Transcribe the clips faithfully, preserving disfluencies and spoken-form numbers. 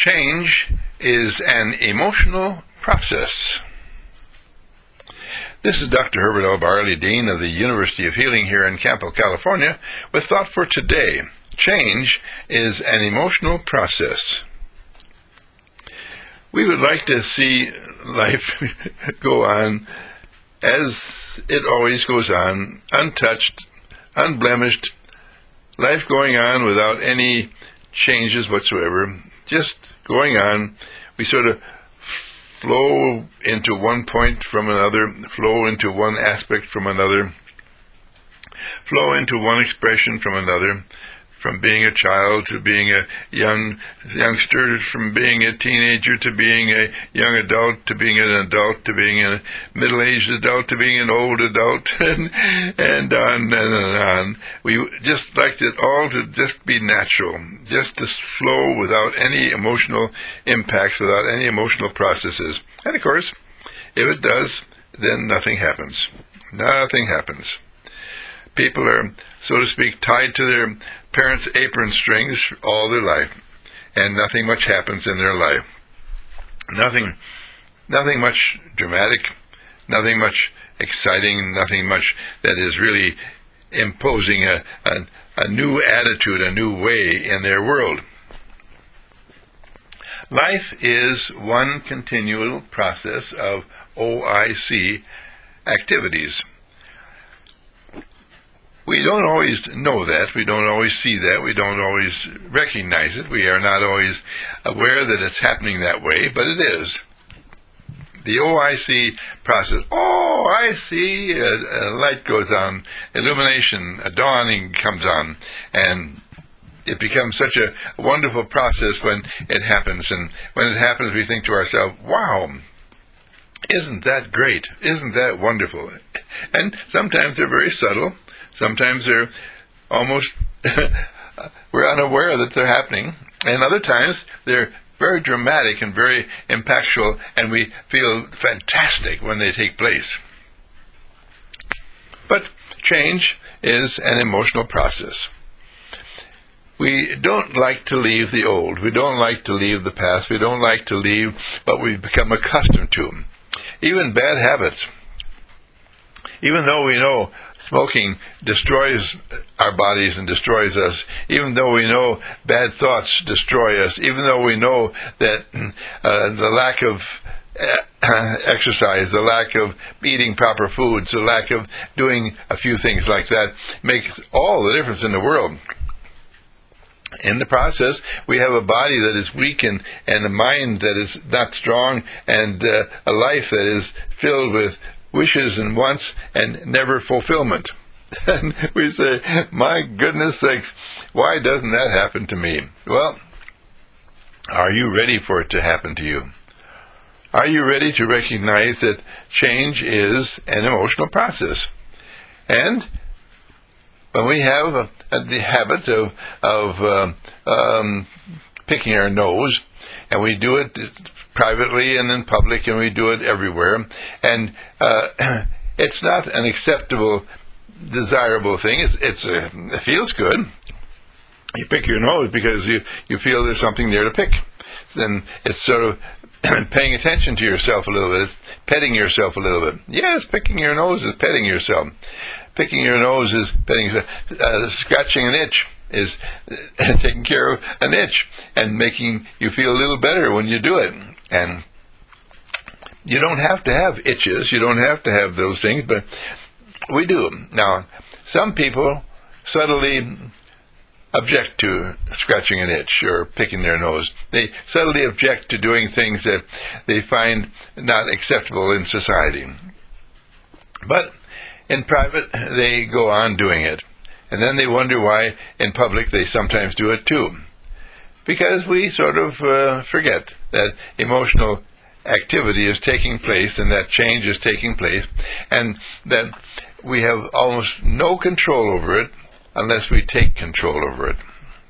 Change is an emotional process. This is Doctor Herbert L. Barley, Dean of the University of Healing here in Campo, California, with Thought for Today. Change is an emotional process. We would like to see life go on as it always goes on, untouched, unblemished, life going on without any changes whatsoever, just going on. We sort of flow into one point from another, flow into one aspect from another, flow into one expression from another, from being a child to being a young youngster, from being a teenager to being a young adult, to being an adult, to being a middle-aged adult, to being an old adult, and, and on and on. We just like it all to just be natural, just to flow without any emotional impacts, without any emotional processes. And of course, if it does, then nothing happens. Nothing happens. People are, so to speak, tied to their parents' apron strings all their life, and nothing much happens in their life. Nothing, nothing much dramatic, nothing much exciting, nothing much that is really imposing a, a, a new attitude, a new way in their world. Life is one continual process of O I C activities. We don't always know that. We don't always see that. We don't always recognize it. We are not always aware that it's happening that way, but it is. The O I C process. Oh, I see. A, a light goes on. Illumination, a dawning comes on. And it becomes such a wonderful process when it happens. And when it happens, we think to ourselves, wow, isn't that great? Isn't that wonderful? And sometimes they're very subtle. Sometimes they're almost, we're unaware that they're happening. And other times they're very dramatic and very impactful, and we feel fantastic when they take place. But change is an emotional process. We don't like to leave the old. We don't like to leave the past. We don't like to leave what we've become accustomed to. Even bad habits. Even though we know smoking destroys our bodies and destroys us, even though we know bad thoughts destroy us, even though we know that uh, the lack of uh, exercise, the lack of eating proper foods, the lack of doing a few things like that makes all the difference in the world. In the process, we have a body that is weak and, and a mind that is not strong, and uh, a life that is filled with wishes and wants and never fulfillment. And we say, my goodness sakes, why doesn't that happen to me? Well, are you ready for it to happen to you? Are you ready to recognize that change is an emotional process? And when we have a, a, the habit of, of uh, um, picking our nose, and we do it privately and in public, and we do it everywhere, and uh, it's not an acceptable, desirable thing. It's, it's a, it feels good. You pick your nose because you, you feel there's something there to pick. Then it's sort of paying attention to yourself a little bit. It's petting yourself a little bit. Yes, picking your nose is petting yourself. Picking your nose is petting yourself. Uh, scratching an itch is taking care of an itch and making you feel a little better when you do it. And you don't have to have itches. You don't have to have those things, but we do. Now, some people subtly object to scratching an itch or picking their nose. They subtly object to doing things that they find not acceptable in society. But in private, they go on doing it. And then they wonder why in public they sometimes do it too. Because we sort of uh, forget that emotional activity is taking place and that change is taking place, and that we have almost no control over it unless we take control over it.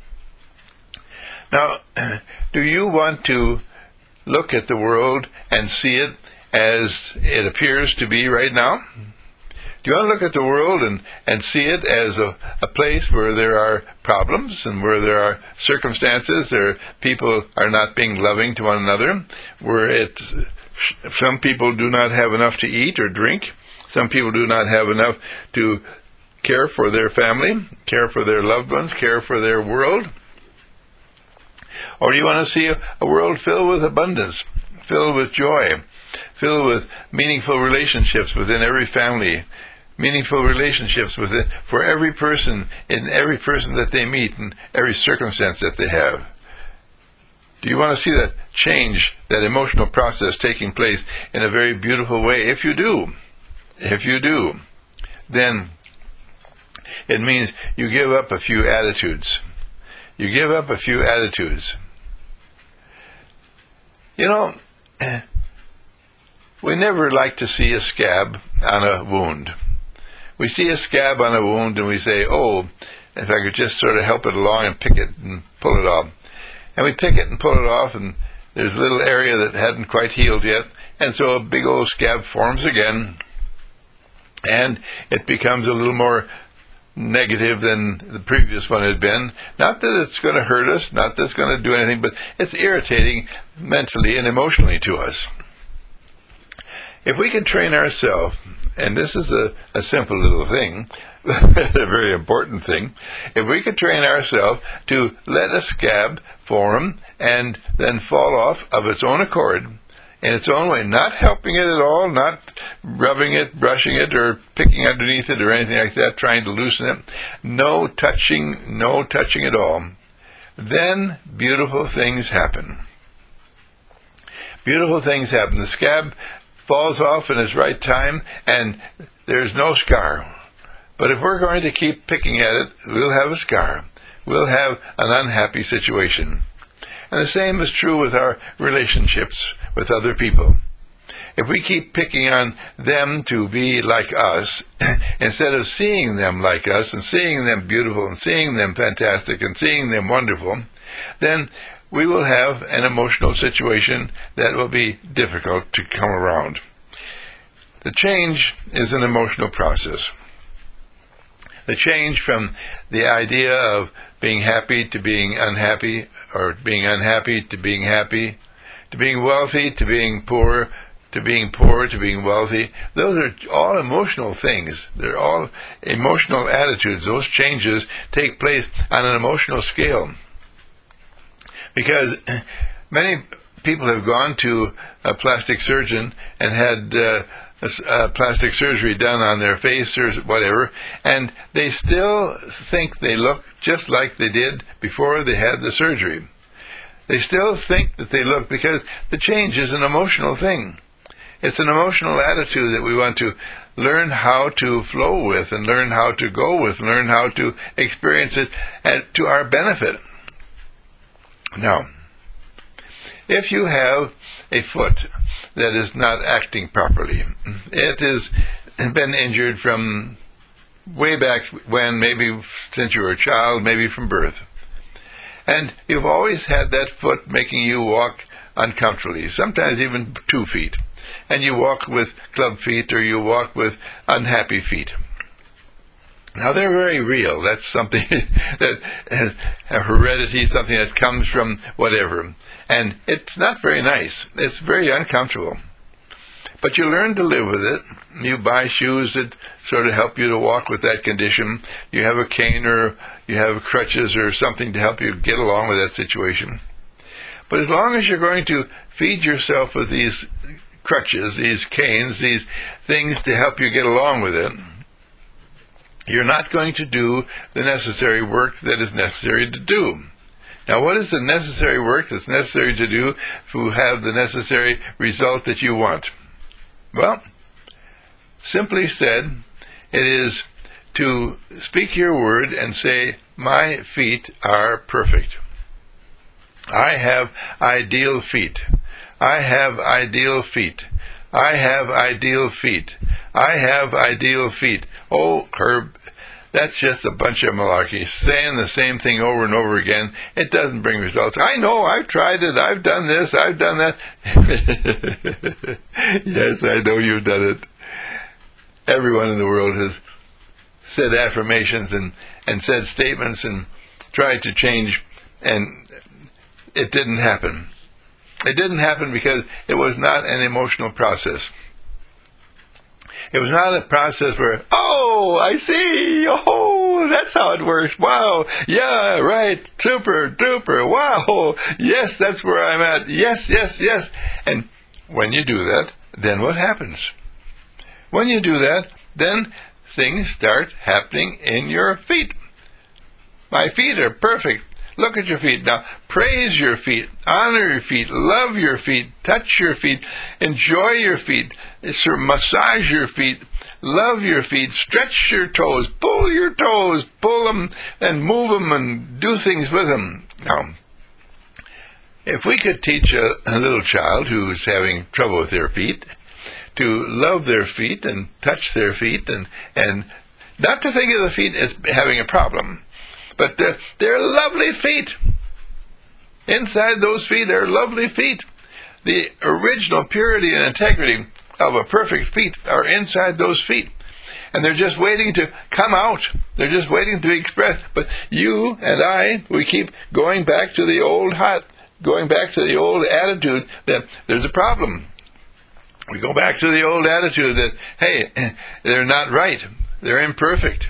Now, do you want to look at the world and see it as it appears to be right now? Do you want to look at the world and, and see it as a, a place where there are problems and where there are circumstances, where people are not being loving to one another, where it, some people do not have enough to eat or drink, some people do not have enough to care for their family, care for their loved ones, care for their world? Or do you want to see a, a world filled with abundance, filled with joy, filled with meaningful relationships within every family, meaningful relationships with it for every person, in every person that they meet, in every circumstance that they have? Do you want to see that change, that emotional process taking place in a very beautiful way? If you do, if you do, then it means you give up a few attitudes. You give up a few attitudes. You know, we never like to see a scab on a wound. We see a scab on a wound and we say, oh, if I could just sort of help it along and pick it and pull it off. And we pick it and pull it off, and there's a little area that hadn't quite healed yet, and so a big old scab forms again, and it becomes a little more negative than the previous one had been. Not that it's going to hurt us, not that it's going to do anything, but it's irritating mentally and emotionally to us. If we can train ourselves, and this is a, a simple little thing, a very important thing, if we could train ourselves to let a scab form and then fall off of its own accord, in its own way, not helping it at all, not rubbing it, brushing it, or picking underneath it, or anything like that, trying to loosen it, no touching, no touching at all, then beautiful things happen. Beautiful things happen. The scab falls off in its right time, and there's no scar. But if we're going to keep picking at it, we'll have a scar. We'll have an unhappy situation. And the same is true with our relationships with other people. If we keep picking on them to be like us, instead of seeing them like us, and seeing them beautiful, and seeing them fantastic, and seeing them wonderful, then we will have an emotional situation that will be difficult to come around. The change is an emotional process. The change from the idea of being happy to being unhappy, or being unhappy to being happy, to being wealthy to being poor, to being poor to being wealthy, those are all emotional things. They're all emotional attitudes. Those changes take place on an emotional scale. Because many people have gone to a plastic surgeon and had uh, a, a plastic surgery done on their face or whatever, and they still think they look just like they did before they had the surgery. They still think that they look, because the change is an emotional thing. It's an emotional attitude that we want to learn how to flow with, and learn how to go with, and learn how to experience it at, to our benefit. Now, if you have a foot that is not acting properly, it has been injured from way back when, maybe since you were a child, maybe from birth, and you've always had that foot making you walk uncomfortably, sometimes even two feet, and you walk with club feet, or you walk with unhappy feet. Now, they're very real. That's something that has a heredity, something that comes from whatever. And it's not very nice. It's very uncomfortable. But you learn to live with it. You buy shoes that sort of help you to walk with that condition. You have a cane, or you have crutches or something to help you get along with that situation. But as long as you're going to feed yourself with these crutches, these canes, these things to help you get along with it, you're not going to do the necessary work that is necessary to do. Now, what is the necessary work that's necessary to do to have the necessary result that you want? Well, simply said, it is to speak your word and say, my feet are perfect. I have ideal feet. I have ideal feet. I have ideal feet. I have ideal feet. Oh, Herb, that's just a bunch of malarkey. Saying the same thing over and over again, it doesn't bring results. I know, I've tried it, I've done this, I've done that. Yes, I know you've done it. everyone in the world has said affirmations and, and said statements and tried to change, and it didn't happen. It didn't happen because it was not an emotional process. It was not a process where, oh, I see, oh, that's how it works, wow, yeah, right, super, duper, wow, yes, that's where I'm at, yes, yes, yes. And when you do that, then what happens? When you do that, then things start happening in your feet. My feet are perfect. Look at your feet. Now, praise your feet, honor your feet, love your feet, touch your feet, enjoy your feet, massage your feet, love your feet, stretch your toes, pull your toes, pull them and move them and do things with them. Now, if we could teach a, a little child who's having trouble with their feet to love their feet and touch their feet and, and not to think of the feet as having a problem, but they're, they're lovely feet. Inside those feet are lovely feet. The original purity and integrity of a perfect feet are inside those feet. And they're just waiting to come out. They're just waiting to be expressed. But you and I, we keep going back to the old hot, going back to the old attitude that there's a problem. We go back to the old attitude that, hey, they're not right. They're imperfect.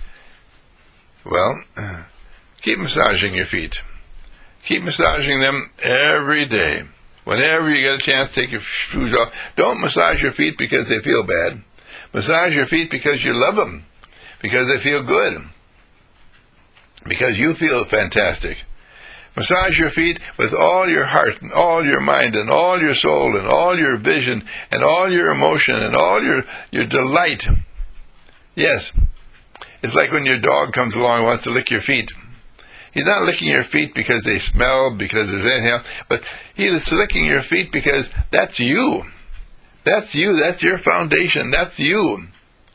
Well, keep massaging your feet. Keep massaging them every day. Whenever you get a chance to take your shoes off, don't massage your feet because they feel bad. Massage your feet because you love them, because they feel good, because you feel fantastic. Massage your feet with all your heart and all your mind and all your soul and all your vision and all your emotion and all your, your delight. Yes, it's like when your dog comes along and wants to lick your feet. He's not licking your feet because they smell, because there's anything else, but he's licking your feet because that's you. That's you. That's your foundation. That's you.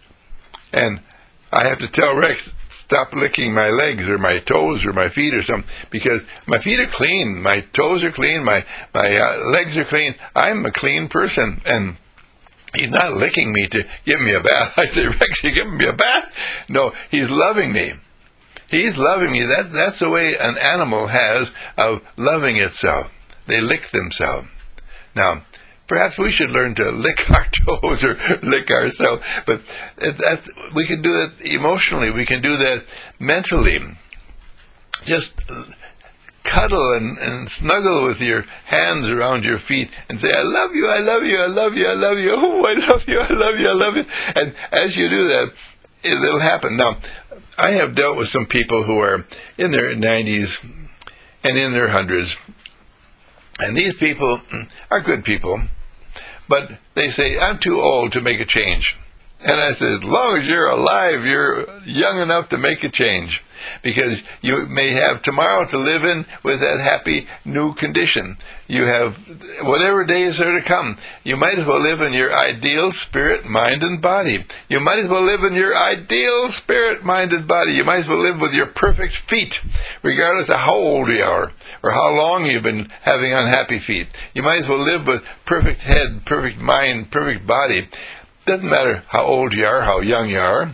And I have to tell Rex, stop licking my legs or my toes or my feet or something, because my feet are clean, my toes are clean, my, my uh, legs are clean. I'm a clean person, and he's not licking me to give me a bath. I say, Rex, you giving me a bath? No, he's loving me. He's loving me. That, that's the way an animal has of loving itself. They lick themselves. Now, perhaps we should learn to lick our toes or lick ourselves, but that, we can do that emotionally. We can do that mentally. Just cuddle and, and snuggle with your hands around your feet and say, I love you, I love you, I love you, I love you, oh, I love you, I love you, I love you. And as you do that, it'll happen. Now, I have dealt with some people who are in their nineties and in their hundreds, and these people are good people, but they say, I'm too old to make a change. And I said, as long as you're alive, you're young enough to make a change, because you may have tomorrow to live in with that happy new condition. You have whatever days are to come. You might as well live in your ideal spirit, mind, and body. You might as well live in your ideal spirit, mind, and body. You might as well live with your perfect feet, regardless of how old you are or how long you've been having unhappy feet. You might as well live with perfect head, perfect mind, perfect body. Doesn't matter how old you are, how young you are.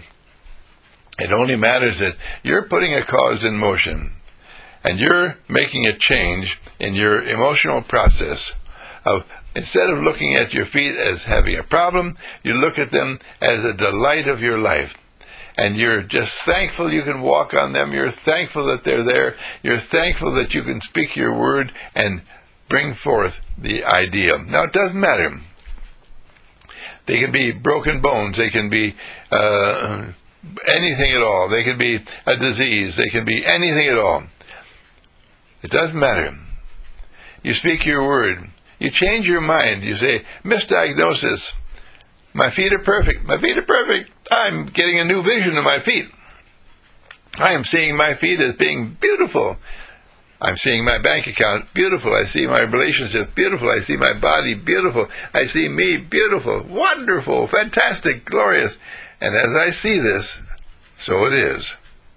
It only matters that you're putting a cause in motion, and you're making a change in your emotional process of, instead of looking at your feet as having a problem, you look at them as a delight of your life. And you're just thankful you can walk on them. You're thankful that they're there. You're thankful that you can speak your word and bring forth the idea. Now, it doesn't matter. They can be broken bones. They can be uh, anything at all. They can be a disease. They can be anything at all. It doesn't matter. You speak your word. You change your mind. You say, misdiagnosis. My feet are perfect. My feet are perfect. I'm getting a new vision of my feet. I am seeing my feet as being beautiful. I'm seeing my bank account beautiful. I see my relationship beautiful. I see my body beautiful. I see me beautiful, wonderful, fantastic, glorious. And as I see this, so it is.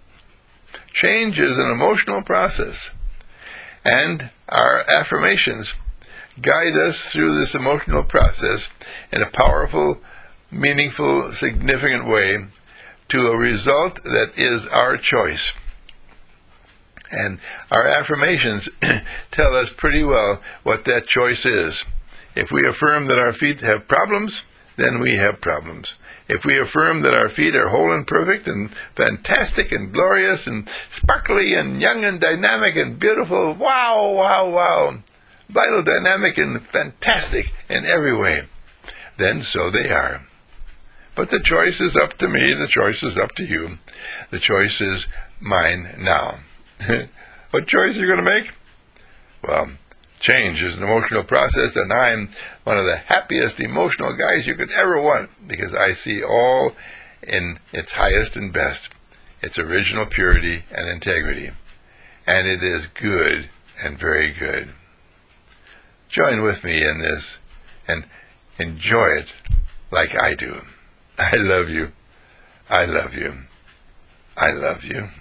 Change is an emotional process. And our affirmations guide us through this emotional process in a powerful meaningful, significant way to a result that is our choice. And our affirmations tell us pretty well what that choice is. If we affirm that our feet have problems, then we have problems. If we affirm that our feet are whole and perfect and fantastic and glorious and sparkly and young and dynamic and beautiful, wow, wow, wow, vital, dynamic, and fantastic in every way, then so they are. But the choice is up to me. The choice is up to you. The choice is mine now. What choice are you going to make? Well, change is an emotional process, and I'm one of the happiest emotional guys you could ever want, because I see all in its highest and best, its original purity and integrity. And it is good and very good. Join with me in this and enjoy it like I do. I love you. I love you. I love you.